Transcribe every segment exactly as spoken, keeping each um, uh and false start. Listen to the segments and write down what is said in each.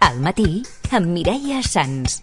Al matí, amb Mireia Sans.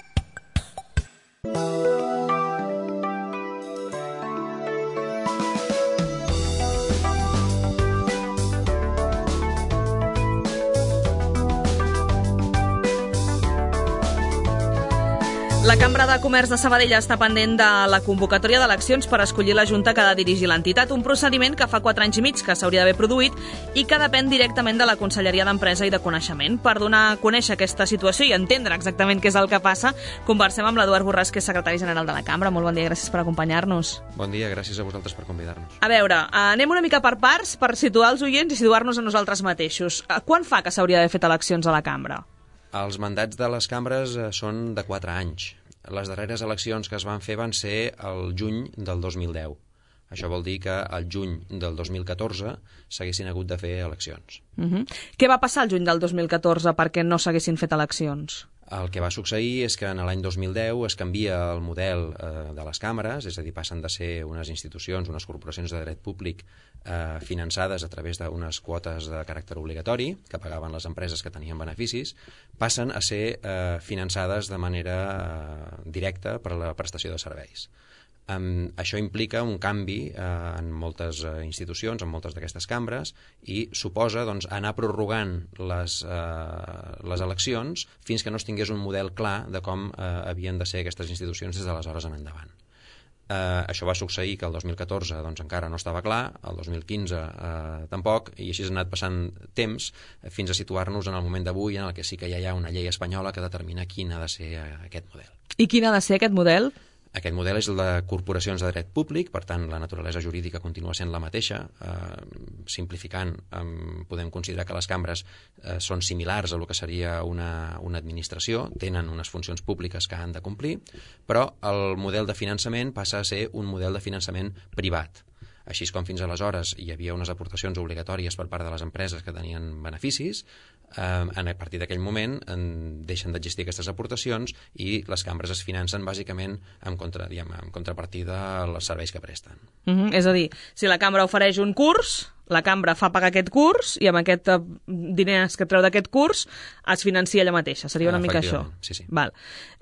La Cambra de Comerç de Sabadell està pendent de la convocatòria d'eleccions per escollir la Junta que ha de dirigir l'entitat, un procediment que fa quatre anys i mig que s'hauria d'haver produït i que depèn directament de la Conselleria d'Empresa i de Coneixement. Per donar a conèixer aquesta situació i entendre exactament què és el que passa, conversem amb l'Eduard Borràs, que és secretari general de la Cambra. Molt bon dia, gràcies per acompanyar-nos. Bon dia, gràcies a vosaltres per convidar-nos. A veure, anem una mica per parts per situar els oients i situar-nos a nosaltres mateixos. Quan fa que s'hauria d'haver fet eleccions a la Cambra? Els mandats de les cambres són de quatre anys. Les darreres eleccions que es van fer van ser el juny del dos mil deu. Això vol dir que al juny del dos mil catorze s'haguessin hagut de fer eleccions. Uh-huh. Què va passar el juny del dos mil catorze perquè no s'haguessin fet eleccions? El que va succeir és que en l'any dos mil deu es canvia el model eh, de les càmeres, és a dir, passen de ser unes institucions, unes corporacions de dret públic eh, finançades a través d'unes quotes de caràcter obligatori que pagaven les empreses que tenien beneficis, passen a ser eh, finançades de manera eh, directa per a la prestació de serveis. Um, això implica un canvi uh, en moltes uh, institucions, en moltes d'aquestes cambres, i suposa doncs, anar prorrogant les, uh, les eleccions fins que no es tingués un model clar de com uh, havien de ser aquestes institucions des d'aleshores en endavant. Uh, això va succeir que el dos mil catorze doncs, encara no estava clar, el dos mil quinze uh, tampoc, i així ha anat passant temps uh, fins a situar-nos en el moment d'avui en el que sí que ja hi ha una llei espanyola que determina quin ha de ser uh, aquest model. I quin ha de ser aquest model? Aquest model és el de corporacions de dret públic, per tant, la naturalesa jurídica continua sent la mateixa. Eh, simplificant, eh, podem considerar que les cambres eh, són similars a el que seria una, una administració, tenen unes funcions públiques que han de complir, però el model de finançament passa a ser un model de finançament privat. Així com fins aleshores hi havia unes aportacions obligatòries per part de les empreses que tenien beneficis, eh, a partir d'aquell moment en, deixen d'existir aquestes aportacions i les cambres es financen bàsicament en, contra, diguem, en contrapartida als serveis que presten. Uh-huh. És a dir, si la cambra ofereix un curs, la cambra fa pagar aquest curs i amb aquest diners que treu d'aquest curs es financia ella mateixa. Seria una mica això. Sí, sí. Val.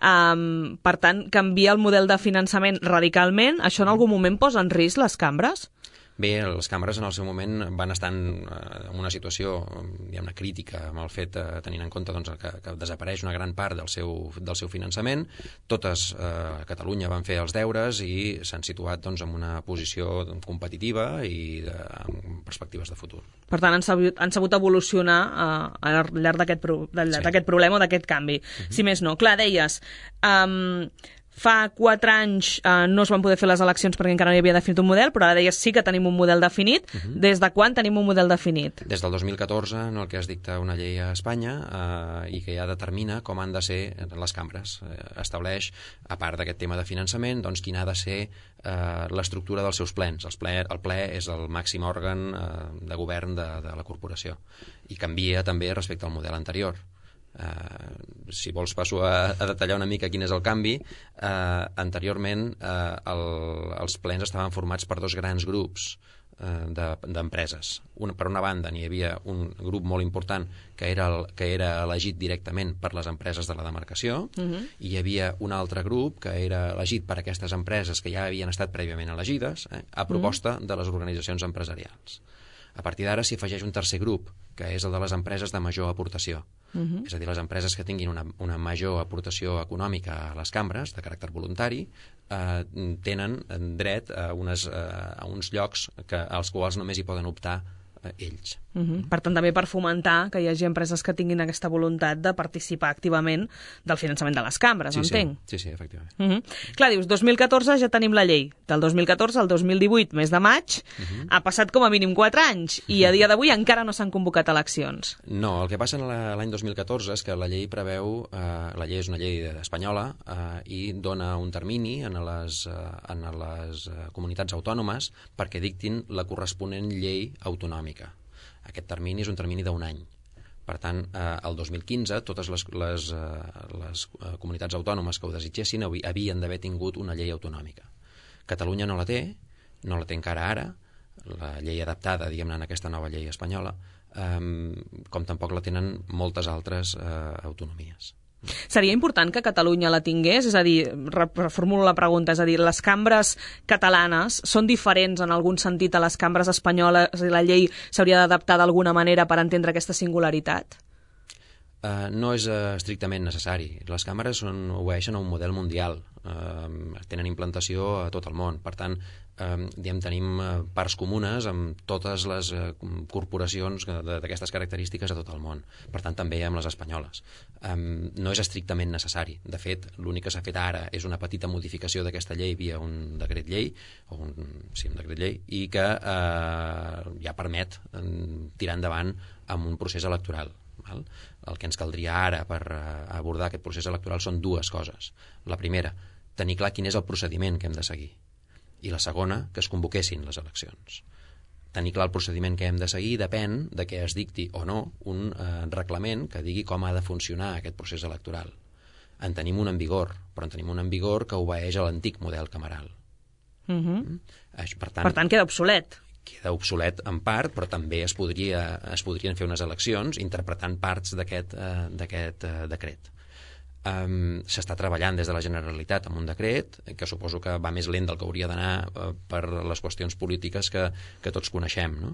Um, per tant, canviar el model de finançament radicalment, això en algun moment posa en risc les cambres? Bé, les cambres en el seu moment van estar en una situació, diguem-ne, crítica amb el fet, eh, tenint en compte doncs, que, que desapareix una gran part del seu, del seu finançament. Totes eh, a Catalunya van fer els deures i s'han situat doncs, en una posició competitiva i de, amb perspectives de futur. Per tant, han sabut, han sabut evolucionar eh, al llarg d'aquest pro, sí. problema o d'aquest canvi. Uh-huh. Si més no. Clar, deies... Um, Fa quatre anys eh, no es van poder fer les eleccions perquè encara no hi havia definit un model, però ara deies sí que tenim un model definit. Uh-huh. Des de quan tenim un model definit? Des del dos mil catorze, en el que es dicta una llei a Espanya eh, i que ja determina com han de ser les cambres. Eh, estableix, a part d'aquest tema de finançament, doncs quina ha de ser eh, l'estructura dels seus plens. El ple, el ple és el màxim òrgan eh, de govern de, de la corporació i canvia també respecte al model anterior. Uh, si vols passo a, a detallar una mica quin és el canvi. Uh, anteriorment uh, el, els plens estaven formats per dos grans grups uh, d'empreses. De, per una banda n'hi havia un grup molt important que era, el, que era elegit directament per les empreses de la demarcació, uh-huh. i hi havia un altre grup que era elegit per aquestes empreses que ja havien estat prèviament elegides eh, a proposta uh-huh. de les organitzacions empresarials. A partir d'ara s'hi afegeix un tercer grup, que és el de les empreses de major aportació. Uh-huh. És a dir, les empreses que tinguin una, una major aportació econòmica a les cambres, de caràcter voluntari, eh, tenen dret a, unes, a uns llocs que, als quals només hi poden optar eh, ells. Uh-huh. Per tant, també per fomentar que hi hagi empreses que tinguin aquesta voluntat de participar activament del finançament de les cambres, sí, entenc? Sí, sí, efectivament. Uh-huh. Clar, dius, dos mil catorze ja tenim la llei. Del dos mil catorze al dos mil divuit, mes de maig, uh-huh. ha passat com a mínim quatre anys i a dia d'avui encara no s'han convocat eleccions. No, el que passa l'any dos mil catorze és que la llei preveu, eh, la llei és una llei espanyola eh, i dona un termini en les, eh, en les eh, comunitats autònomes perquè dictin la corresponent llei autonòmica. Aquest termini és un termini d'un any. Per tant, eh, el dos mil quinze, totes les, les, eh, les eh, comunitats autònomes que ho desitgessin havien d'haver tingut una llei autonòmica. Catalunya no la té, no la té encara ara, la llei adaptada, diguem-ne, en aquesta nova llei espanyola, um, com tampoc la tenen moltes altres uh, autonomies. Seria important que Catalunya la tingués? És a dir, reformulo la pregunta, és a dir, les cambres catalanes són diferents en algun sentit a les cambres espanyoles i la llei s'hauria d'adaptar d'alguna manera per entendre aquesta singularitat? Uh, no és uh, estrictament necessari. Les càmeres són, obeeixen a un model mundial, uh, tenen implantació a tot el món. Per tant, uh, diguem, tenim uh, parts comunes amb totes les uh, corporacions d'aquestes característiques a tot el món. Per tant, també amb les espanyoles. Um, no és estrictament necessari. De fet, l'únic que s'ha fet ara és una petita modificació d'aquesta llei via un decret llei, o un, sí, un decret llei, i que uh, ja permet um, tirar endavant amb un procés electoral. Val? El que ens caldria ara per abordar aquest procés electoral són dues coses. La primera, tenir clar quin és el procediment que hem de seguir. I la segona, que es convoquessin les eleccions. Tenir clar el procediment que hem de seguir depèn de que es dicti o no un eh, reglament que digui com ha de funcionar aquest procés electoral. En tenim un en vigor, però en tenim un en vigor que obeeix a l'antic model cameral. Uh-huh. Mm? Per tant, per tant, queda obsolet. Queda obsolet en part, però també es, podria, es podrien fer unes eleccions interpretant parts d'aquest eh, d'aquest eh, decret. Um, S'està treballant des de la Generalitat amb un decret que suposo que va més lent del que hauria d'anar eh, per les qüestions polítiques que, que tots coneixem, no?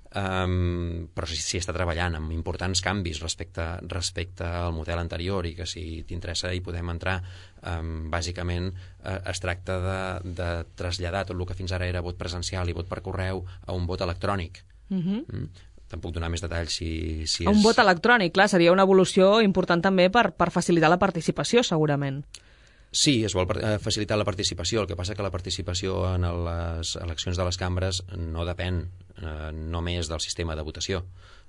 Um, però sí, sí està treballant amb importants canvis respecte, respecte al model anterior i que si t'interessa hi podem entrar. Um, bàsicament eh, es tracta de, de traslladar tot el que fins ara era vot presencial i vot per correu a un vot electrònic. Uh-huh. mm? Te'n puc donar més detalls si, si un és... vot electrònic, clar, seria una evolució important també per, per facilitar la participació, segurament. Sí, es vol facilitar la participació. El que passa que la participació en les eleccions de les cambres no depèn eh, només del sistema de votació.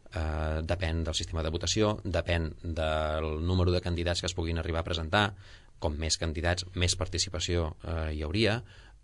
Eh, depèn del sistema de votació, depèn del número de candidats que es puguin arribar a presentar. Com més candidats, més participació eh, hi hauria.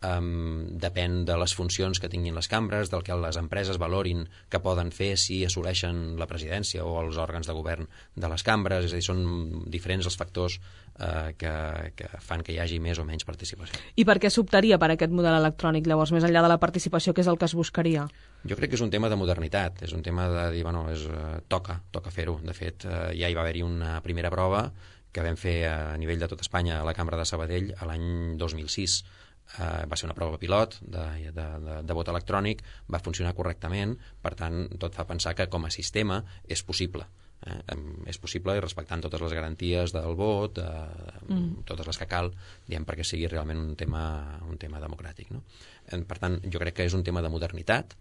Um, depèn de les funcions que tinguin les cambres, del que les empreses valorin que poden fer si assoleixen la presidència o els òrgans de govern de les cambres. És a dir, són diferents els factors uh, que, que fan que hi hagi més o menys participació. I per què s'optaria per aquest model electrònic, llavors, més enllà de la participació, què és el que es buscaria? Jo crec que és un tema de modernitat, és un tema de dir, bueno, és, uh, toca, toca fer-ho. De fet, uh, ja hi va haver-hi una primera prova que vam fer a nivell de tot Espanya a la Cambra de Sabadell a l'any dos mil sis. Uh, va ser una prova pilot de, de, de, de vot electrònic, va funcionar correctament, per tant, tot fa pensar que com a sistema és possible. Eh? És possible i respectant totes les garanties del vot, eh, mm. totes les que cal, diguem, perquè sigui realment un tema, un tema democràtic. No? Per tant, jo crec que és un tema de modernitat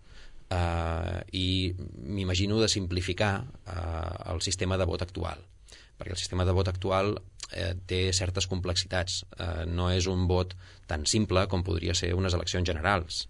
eh, i m'imagino de simplificar eh, el sistema de vot actual, perquè el sistema de vot actual eh, té certes complexitats. Eh, no és un vot tan simple com podria ser unes eleccions generals.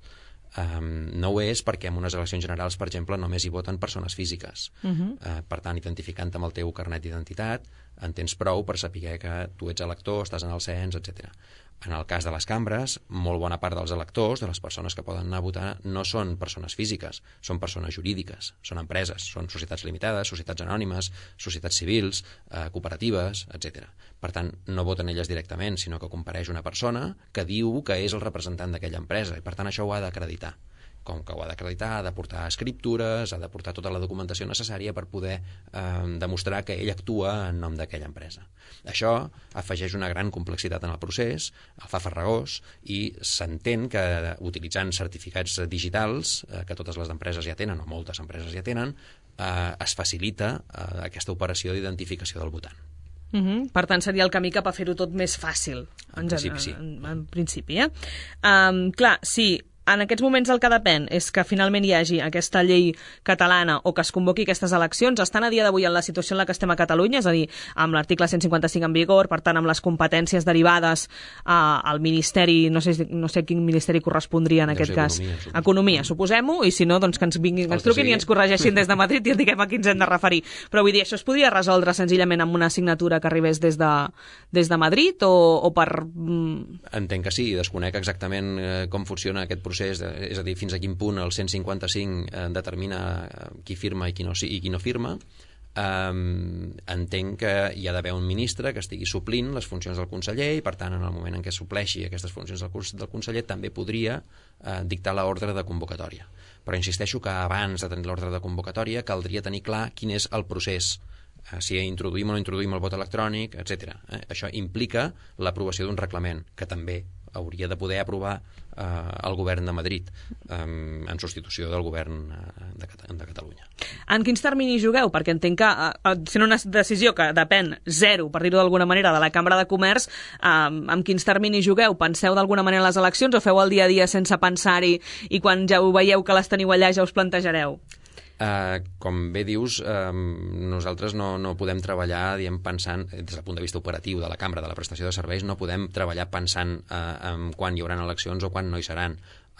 Um, no ho és perquè en unes eleccions generals, per exemple, només hi voten persones físiques. Uh-huh. Uh, per tant, identificant amb el teu carnet d'identitat, en tens prou per saber que tu ets elector, estàs en el cens, etcètera. En el cas de les cambres, molt bona part dels electors, de les persones que poden anar a votar, no són persones físiques, són persones jurídiques, són empreses, són societats limitades, societats anònimes, societats civils, eh, cooperatives, etcètera. Per tant, no voten elles directament, sinó que compareix una persona que diu que és el representant d'aquella empresa i per tant això ho ha d'acreditar. Com que ho ha d'acreditar, ha de portar escriptures, ha de portar tota la documentació necessària per poder eh, demostrar que ell actua en nom d'aquella empresa. Això afegeix una gran complexitat en el procés, el fa farragós, i s'entén que utilitzant certificats digitals, eh, que totes les empreses ja tenen, o moltes empreses ja tenen, eh, es facilita eh, aquesta operació d'identificació del votant. Uh-huh. Per tant, seria el camí cap a fer-ho tot més fàcil. En, en principi, sí. En, en principi, eh? Um, clar, sí, en aquests moments el que depèn és que finalment hi hagi aquesta llei catalana o que es convoqui aquestes eleccions. Estan a dia d'avui en la situació en la que estem a Catalunya, és a dir, amb l'article cent cinquanta-cinc en vigor, per tant, amb les competències derivades eh, al Ministeri, no sé, no sé quin ministeri correspondria en Deu aquest cas. Economia, suposo. Economia, suposem-ho, i si no, doncs que ens vinguin, que ens truquin i ens corregeixin des de Madrid i ens diguem a qui ens hem de referir. Però vull dir, això es podria resoldre senzillament amb una assignatura que arribés des de, des de Madrid o, o per... Entenc que sí, desconec exactament eh, com funciona aquest procés, és a dir, fins a quin punt el cent cinquanta-cinc eh, determina qui firma i qui no, i qui no firma. Um, entenc que hi ha d'haver un ministre que estigui suplint les funcions del conseller i, per tant, en el moment en què supleixi aquestes funcions del, del conseller també podria uh, dictar l'ordre de convocatòria. Però insisteixo que abans de tenir l'ordre de convocatòria caldria tenir clar quin és el procés, uh, si introduïm o no introduïm el vot electrònic, etcètera. Eh? Això implica l'aprovació d'un reglament que també hauria de poder aprovar eh, el govern de Madrid eh, en substitució del govern de, Cat de Catalunya. En quins terminis jugueu? Perquè entenc que eh, sent una decisió que depèn zero, per dir-ho d'alguna manera, de la Cambra de Comerç, eh, amb quins terminis jugueu? Penseu d'alguna manera les eleccions o feu el dia a dia sense pensar-hi i quan ja ho veieu que les teniu allà ja us plantejareu? Uh, com bé dius, uh, nosaltres no, no podem treballar diem, pensant, des del punt de vista operatiu de la Cambra, de la prestació de serveis, no podem treballar pensant uh, en quan hi haurà eleccions o quan no hi seran.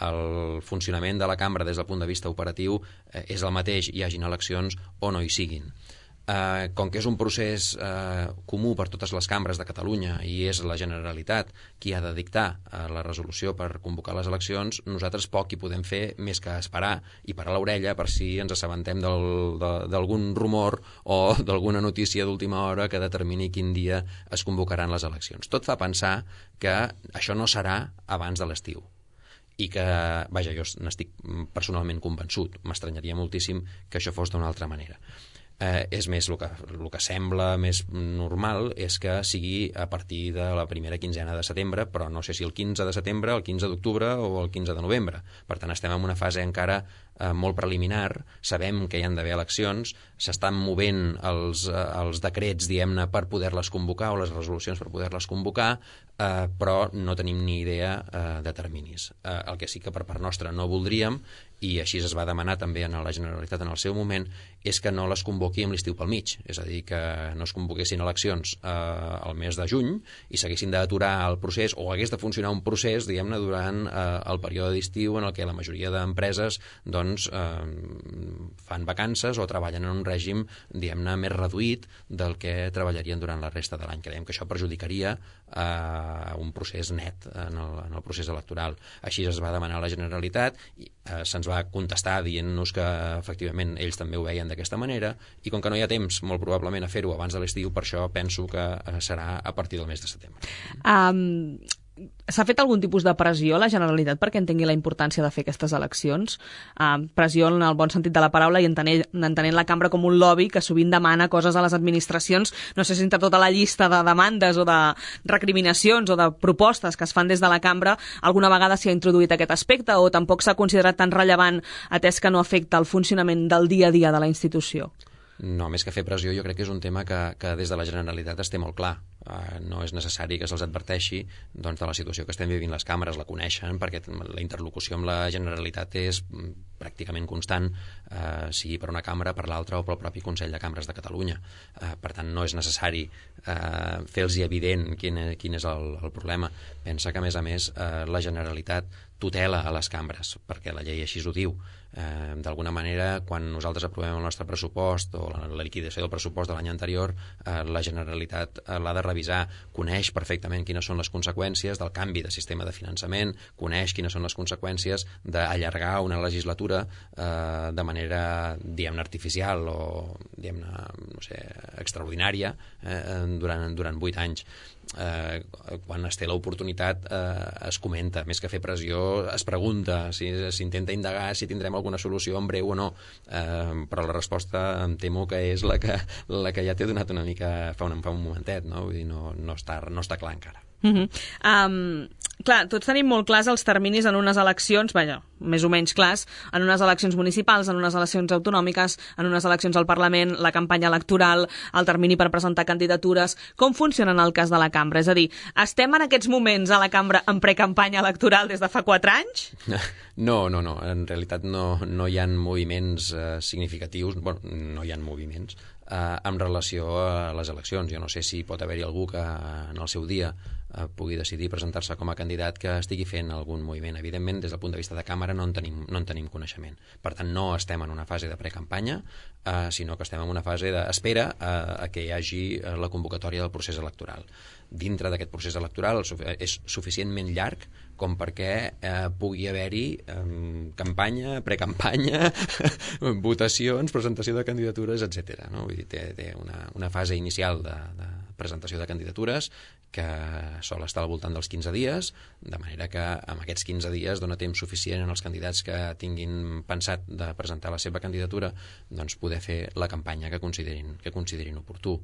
El funcionament de la Cambra des del punt de vista operatiu uh, és el mateix, hi hagin eleccions o no hi siguin. Uh, com que és un procés uh, comú per totes les cambres de Catalunya i és la Generalitat qui ha de dictar uh, la resolució per convocar les eleccions, nosaltres poc hi podem fer més que esperar i parar l'orella per si ens assabentem d'algun rumor o d'alguna notícia d'última hora que determini quin dia es convocaran les eleccions. Tot fa pensar que això no serà abans de l'estiu i que, vaja, jo n'estic personalment convençut, m'estranyaria moltíssim que això fos d'una altra manera. Eh, és més, el que, el que sembla més normal és que sigui a partir de la primera quinzena de setembre, però no sé si el quinze de setembre, el quinze d'octubre o el quinze de novembre. Per tant, estem en una fase encara eh, molt preliminar, sabem que hi han d'haver eleccions, s'estan movent els, eh, els decrets, diguem-ne, per poder-les convocar o les resolucions per poder-les convocar, eh, però no tenim ni idea eh, de terminis. Eh, el que sí que per part nostra no voldríem, i així es va demanar també a la Generalitat en el seu moment, és que no les convoqui amb l'estiu pel mig, és a dir, que no es convoquessin eleccions eh, al mes de juny i s'haguessin d'aturar el procés o hagués de funcionar un procés, diguem-ne, durant eh, el període d'estiu en el què la majoria d'empreses doncs, eh, fan vacances o treballen en un règim, diguem-ne, més reduït del que treballarien durant la resta de l'any. Creiem que això perjudicaria eh, un procés net en el, en el procés electoral. Així es va demanar a la Generalitat i eh, se'ns va contestar dient-nos que efectivament ells també ho veien d'aquesta manera i com que no hi ha temps molt probablement a fer-ho abans de l'estiu, per això penso que serà a partir del mes de setembre. Um, S'ha fet algun tipus de pressió a la Generalitat perquè entengui la importància de fer aquestes eleccions? Uh, pressió en el bon sentit de la paraula i entenent, entenent la cambra com un lobby que sovint demana coses a les administracions, no sé si entre tota la llista de demandes o de recriminacions o de propostes que es fan des de la cambra alguna vegada s'hi ha introduït aquest aspecte o tampoc s'ha considerat tan rellevant atès que no afecta el funcionament del dia a dia de la institució? No, més que fer pressió, jo crec que és un tema que, que des de la Generalitat es té molt clar. Uh, no és necessari que se'ls adverteixi doncs, de la situació que estem vivint les càmeres, la coneixen, perquè la interlocució amb la Generalitat és pràcticament constant, uh, sigui per una càmera, per l'altra o pel propi Consell de Cambres de Catalunya. Uh, per tant, no és necessari uh, fer-los evident quin, quin és el, el problema. Pensa que, a més a més, uh, la Generalitat tutela a les cambres, perquè la llei així ho diu. Eh, d'alguna manera, quan nosaltres aprovem el nostre pressupost o la, la liquidació del pressupost de l'any anterior, eh, la Generalitat eh, l'ha de revisar, coneix perfectament quines són les conseqüències del canvi de sistema de finançament, coneix quines són les conseqüències d'allargar una legislatura eh, de manera, diguem-ne, artificial o, diguem-ne, no sé, extraordinària eh, durant, durant vuit anys. Eh, quan es té l'oportunitat eh, es comenta, més que fer pressió es pregunta, s'intenta si, indagar si tindrem alguna solució en breu o no, eh, però la resposta em temo que és la que, la que ja t'he donat una mica fa un, fa un momentet, no? Vull dir, no, no, està, no està clar encara. Uh-huh. Um, clar, tots tenim molt clars els terminis en unes eleccions, vaja, més o menys clars, en unes eleccions municipals, en unes eleccions autonòmiques, en unes eleccions al Parlament, la campanya electoral, el termini per presentar candidatures. Com funciona en el cas de la cambra? És a dir, estem en aquests moments a la cambra en precampanya electoral des de fa quatre anys? No, no, no. En realitat no, no hi ha moviments eh, significatius, bueno, no hi ha moviments eh, en relació a les eleccions. Jo no sé si pot haver-hi algú que en el seu dia eh, pugui decidir presentar-se com a candidat que estigui fent algun moviment. Evidentment, des del punt de vista de càmera no en tenim, no en tenim coneixement. Per tant, no estem en una fase de precampanya, eh, sinó que estem en una fase d'espera a, a que hi hagi la convocatòria del procés electoral. dintre d'aquest procés electoral és suficientment llarg com perquè eh, pugui haver-hi eh, campanya, precampanya, votacions, presentació de candidatures, etcètera. No? Vull dir, té, té una, una fase inicial de, de presentació de candidatures que sol estar al voltant dels quinze dies, de manera que amb aquests quinze dies dona temps suficient als candidats que tinguin pensat de presentar la seva candidatura doncs poder fer la campanya que considerin, que considerin oportú.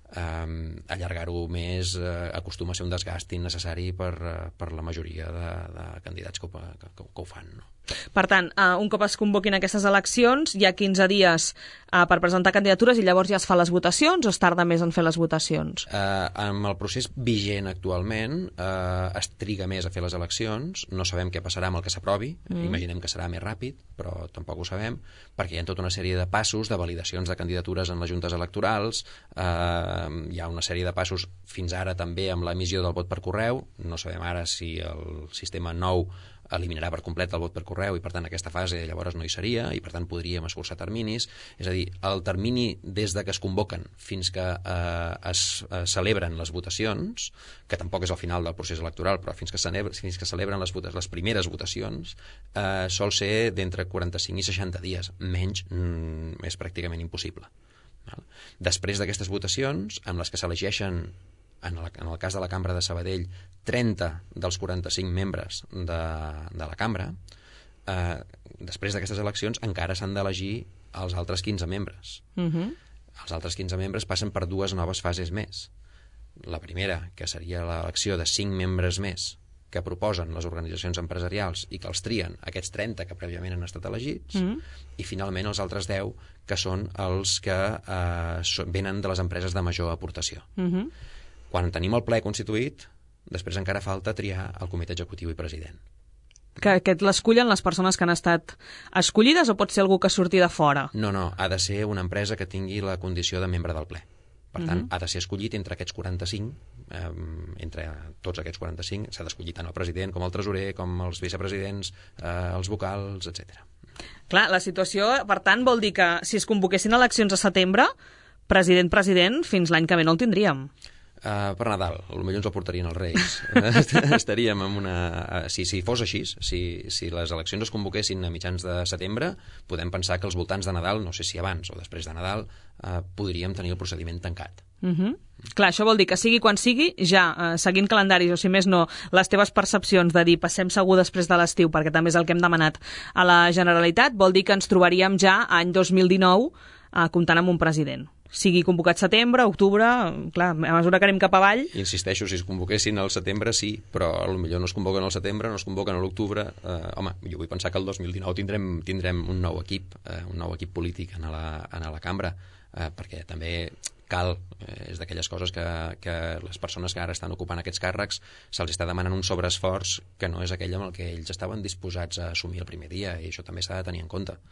Um, allargar-ho més uh, acostuma a ser un desgast innecessari per, uh, per la majoria de, de candidats que ho, que, que, que ho fan. No? Per tant, uh, un cop es convoquin aquestes eleccions, hi ha quinze dies uh, per presentar candidatures i llavors ja es fa les votacions o es tarda més en fer les votacions? Uh, amb el procés vigent actualment uh, es triga més a fer les eleccions, no sabem què passarà amb el que s'aprovi, mm. imaginem que serà més ràpid, però tampoc ho sabem, perquè hi ha tota una sèrie de passos, de validacions de candidatures en les juntes electorals, uh, hi ha una sèrie de passos fins ara també amb l'emissió del vot per correu, no sabem ara si el sistema nou eliminarà per complet el vot per correu i per tant aquesta fase llavors no hi seria i per tant podríem escurçar terminis, és a dir, el termini des de que es convoquen fins que eh, es eh, celebren les votacions, que tampoc és el final del procés electoral, però fins que, celebra, fins que celebren les, votes, les primeres votacions eh, sol ser d'entre quaranta-cinc i seixanta dies, menys mm, és pràcticament impossible. Després d'aquestes votacions, amb les que s'elegeixen, en el, en el cas de la Cambra de Sabadell, trenta dels quaranta-cinc membres de, de la Cambra, eh, després d'aquestes eleccions encara s'han d'elegir els altres quinze membres. Uh-huh. Els altres quinze membres passen per dues noves fases més. La primera, que seria l'elecció de cinc membres més que proposen les organitzacions empresarials i que els trien aquests trenta que prèviament han estat elegits, mm. i finalment els altres deu que són els que eh, venen de les empreses de major aportació. Mm-hmm. Quan tenim el ple constituït, després encara falta triar el comitè executiu i president. Que aquest l'escullen les persones que han estat escollides o pot ser algú que surti de fora? No, no, ha de ser una empresa que tingui la condició de membre del ple. Per tant, uh-huh. ha de ser escollit entre aquests quaranta-cinc, eh, entre tots aquests quaranta-cinc, s'ha d'escollir tant el president com el tresorer, com els vicepresidents, eh, els vocals, etcètera. Clar, la situació, per tant, vol dir que si es convoquessin eleccions a setembre, president-president, fins l'any que ve no el tindríem. Uh, per Nadal, potser ens el portarien els Reis. Estaríem en una... Si, si fos així, si, si les eleccions es convoquessin a mitjans de setembre, podem pensar que als voltants de Nadal, no sé si abans o després de Nadal, uh, podríem tenir el procediment tancat. Uh-huh. Clar, això vol dir que sigui quan sigui, ja, uh, seguint calendaris, o si més no, les teves percepcions de dir passem segur després de l'estiu, perquè també és el que hem demanat a la Generalitat, vol dir que ens trobaríem ja any dos mil dinou uh, comptant amb un president. Sigui convocat setembre, octubre, clar, a mesura que anem cap avall... Insisteixo, si es convoquessin al setembre, sí, però potser no es convoquen al setembre, no es convoquen a l'octubre. Eh, home, jo vull pensar que el dos mil dinou tindrem, tindrem un nou equip, eh, un nou equip polític en la, en la cambra, eh, perquè també cal, eh, és d'aquelles coses que, que les persones que ara estan ocupant aquests càrrecs se'ls està demanant un sobreesforç que no és aquell amb el que ells estaven disposats a assumir el primer dia, i això també s'ha de tenir en compte.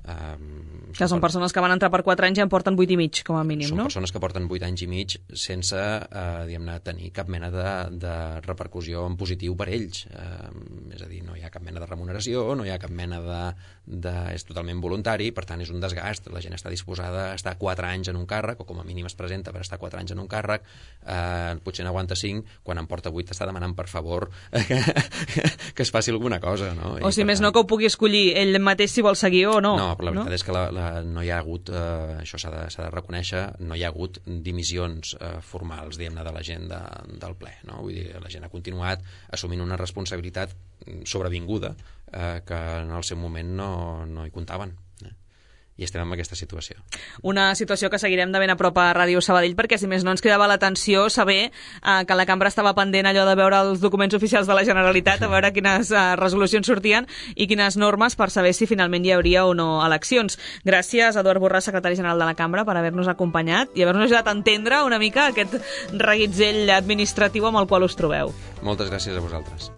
Um, que són persones que van entrar per quatre anys i en porten vuit i mig, com a mínim, són no? Són persones que porten vuit anys i mig sense eh, diguem-ne, tenir cap mena de, de repercussió en positiu per ells. Um, és a dir, no hi ha cap mena de remuneració, no hi ha cap mena de... de és totalment voluntari, per tant és un desgast. La gent està disposada a estar quatre anys en un càrrec, o com a mínim es presenta per estar quatre anys en un càrrec, eh, potser n'aguanta cinc, quan en porta vuit està demanant per favor que, que es faci alguna cosa, no? O I si més tant... no que ho pugui escollir ell mateix si vol seguir o no. No, però la veritat no? és que la, la, no hi ha hagut, eh, això s'ha de, s'ha de reconèixer, no hi ha hagut dimissions eh, formals, diguem-ne, de la gent de, del ple, no? Vull dir, la gent ha continuat assumint una responsabilitat sobrevinguda eh, que en el seu moment no, no hi comptaven. Eh? I estem en aquesta situació. Una situació que seguirem de ben a prop a Ràdio Sabadell, perquè si més no ens cridava l'atenció saber eh, que la cambra estava pendent allò de veure els documents oficials de la Generalitat, a veure quines eh, resolucions sortien i quines normes per saber si finalment hi hauria o no eleccions. Gràcies, Eduard Borràs, secretari general de la cambra, per haver-nos acompanyat i haver-nos ajudat a entendre una mica aquest reguitzell administratiu amb el qual us trobeu. Moltes gràcies a vosaltres.